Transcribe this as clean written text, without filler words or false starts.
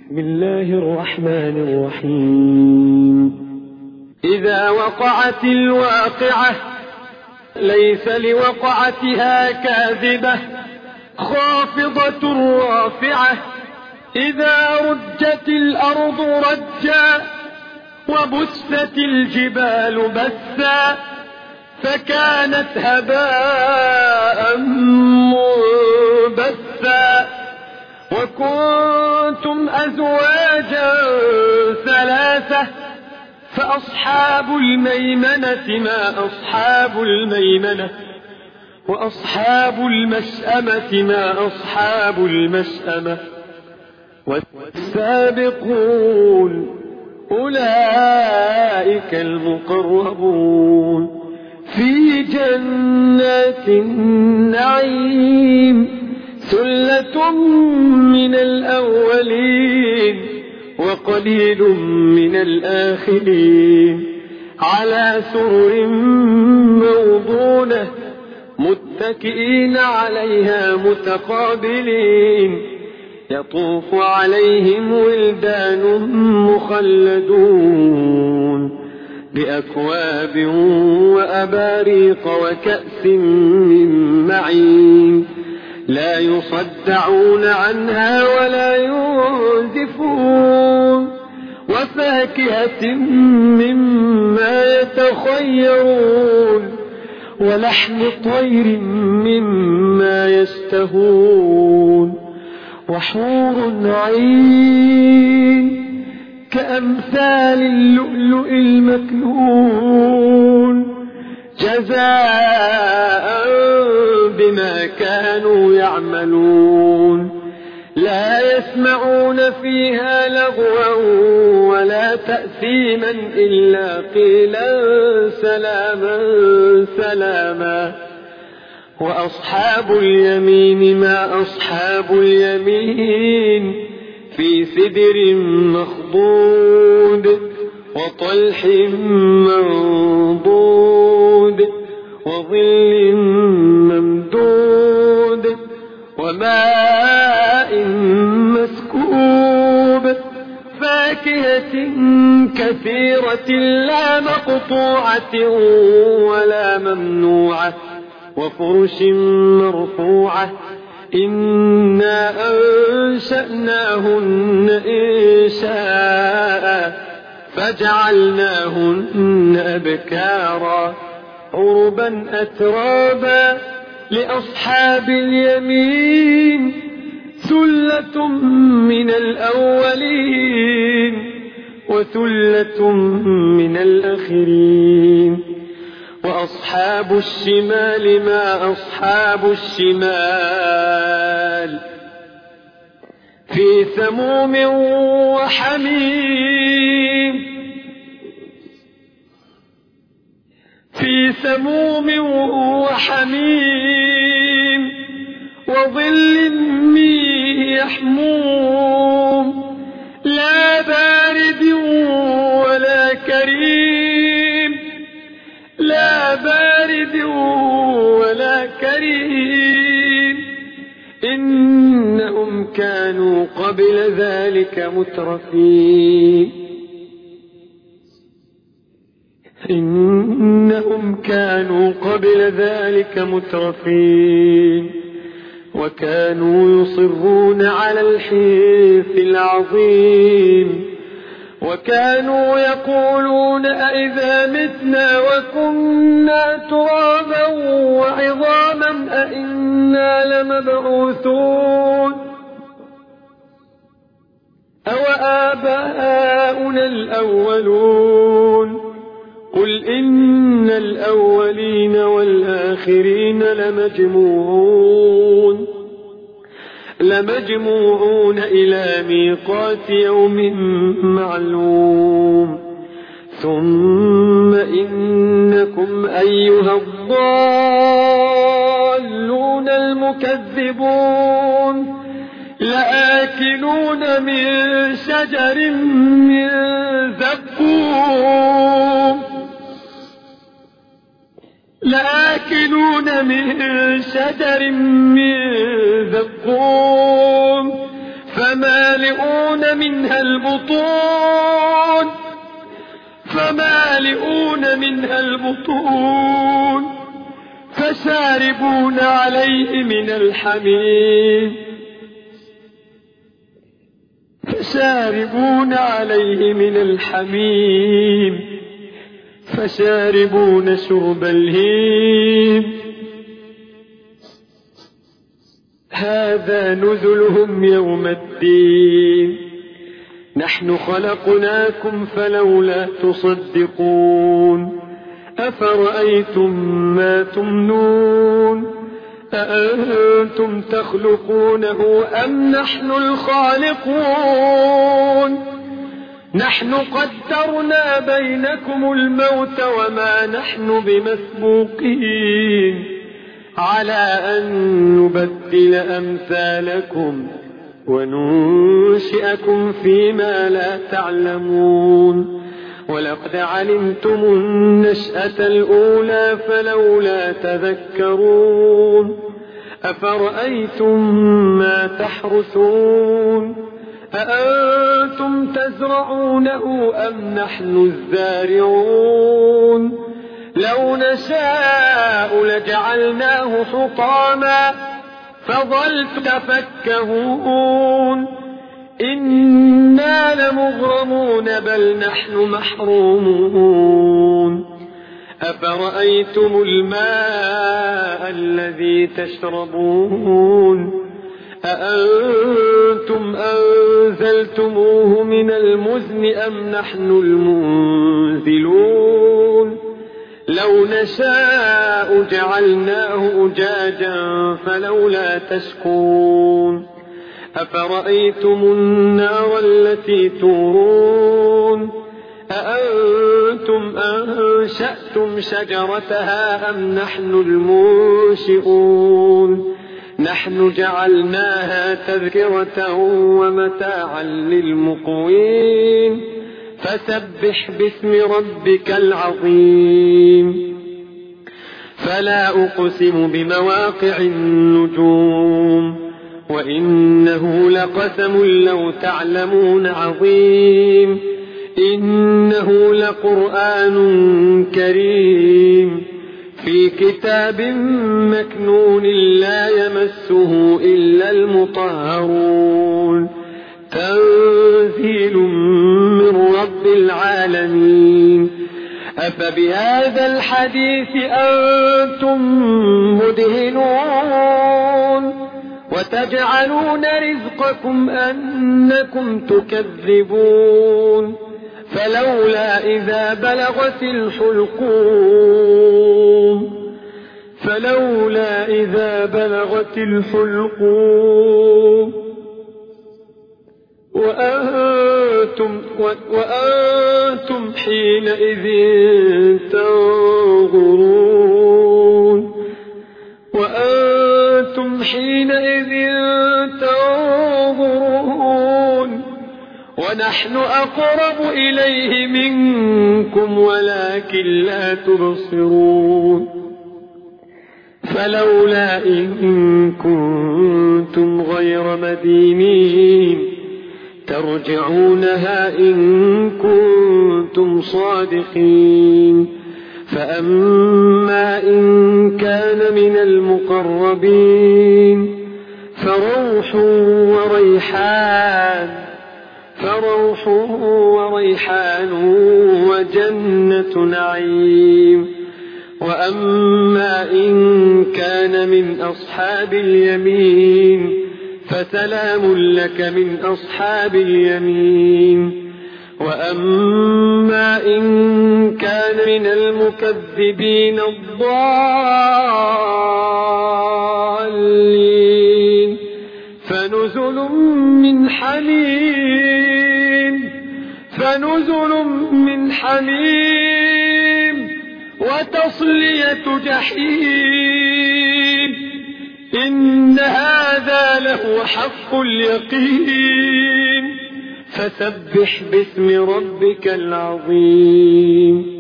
بسم الله الرحمن الرحيم. إذا وقعت الواقعة ليس لوقعتها كاذبة خافضة رافعة. إذا رجت الأرض رجا وبست الجبال بثا فكانت هباء منبثا. وكنتم أزواجا ثلاثة فأصحاب الميمنة ما أصحاب الميمنة وأصحاب المشأمة ما أصحاب المشأمة. والسابقون أولئك المقربون في جنات النعيم ثلة من الأولين وقليل من الآخرين على سرر موضونة متكئين عليها متقابلين يطوف عليهم ولدان مخلدون بأكواب وأباريق وكأس من معين لا يصدعون عنها ولا ينزفون وفاكهة مما يتخيرون ولحم طير مما يشتهون وحور عين كأمثال اللؤلؤ المكنون جزاء بما كانوا يعملون لا يسمعون فيها لغوا ولا تأثيما إلا قيلا سلاما سلاما. وأصحاب اليمين ما أصحاب اليمين في سدر مخضود وطلح منضود وظل ممدود وماء مسكوب فاكهة كثيرة لا مقطوعة ولا ممنوعة وفرش مرفوعة إنا أنشأناهن إنشاء فجعلناهن أبكارا عربا أترابا لأصحاب اليمين ثلة من الأولين وثلة من الآخرين. وأصحاب الشمال ما أصحاب الشمال في سموم وحميم في سموم وحميم وظل من يحموم لا بارد ولا كريم لا بارد ولا كريم إنهم كانوا قبل ذلك مترفين إنهم كانوا قبل ذلك مترفين وكانوا يصرون على الحنث العظيم وكانوا يقولون أئذا متنا وكنا ترابا وعظاما أئنا لمبعوثون أوآباؤنا الأولون قل إن الأولين والآخرين لمجموعون إلى ميقات يوم معلوم ثم إنكم أيها الضالون المكذبون لآكلون من شجر من زقوم لآكلون من شجر من زقوم فمالئون منها البطون فشاربون عليه من الحميم فشاربون شرب الهيم هذا نزلهم يوم الدين نحن خلقناكم فلولا تصدقون أفرأيتم ما تمنون أأنتم تخلقونه أم نحن الخالقون نحن قدرنا بينكم الموت وما نحن بمسبوقين على أن نبدل أمثالكم وننشئكم فيما لا تعلمون ولقد علمتم النشأة الأولى فلولا تذكرون أفرأيتم ما تحرثون أأنتم تزرعونه أم نحن الزارعون لو نشاء لجعلناه حطاما فظلتم تفكهون إنا لمغرمون بل نحن محرومون أفرأيتم الماء الذي تشربون أأنتم أنزلتموه من المزن أم نحن المنزلون لو نشاء جعلناه أجاجا فلولا تشكرون أفرأيتم النار التي تورون أأنتم أنشأتم شجرتها أم نحن المنشئون نحن جعلناها تذكرة ومتاعا للمقوين فسبح باسم ربك العظيم فلا أقسم بمواقع النجوم وإنه لقسم لو تعلمون عظيم إنه لقرآن كريم في كتاب مكنون لا يمسه إلا المطهرون تنزيل من رب العالمين أفبهذا الحديث أنتم مدهنون وتجعلون رزقكم أنكم تكذبون فلولا إذا بلغت الحلقوم وأنتم حينئذ تنظرون ونحن أقرب إليه منكم ولكن لا تبصرون فلولا إن كنتم غير مدينين ترجعونها إن كنتم صادقين فأما إن كان من المقربين فروح وريحان وجنة نعيم وأما إن كان من أصحاب اليمين فسلام لك من أصحاب اليمين وأما إن كان من المكذبين الضالين فنزل من حميم وتصلية جحيم إن هذا لهو حق اليقين فسبح باسم ربك العظيم